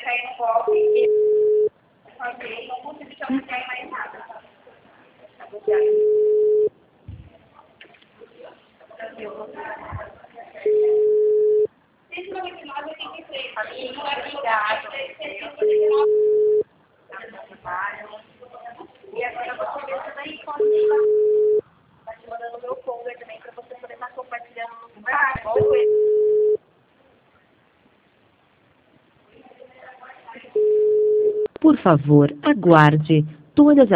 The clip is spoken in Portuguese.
cair no golpe e fazer, não consigo te auxiliar em mais nada. Esse 99,83. Amigo, obrigado. E agora eu vou comer isso daí com tá te mandando o meu folder também para você poder estar compartilhando no conversa. Por favor, aguarde. Todas as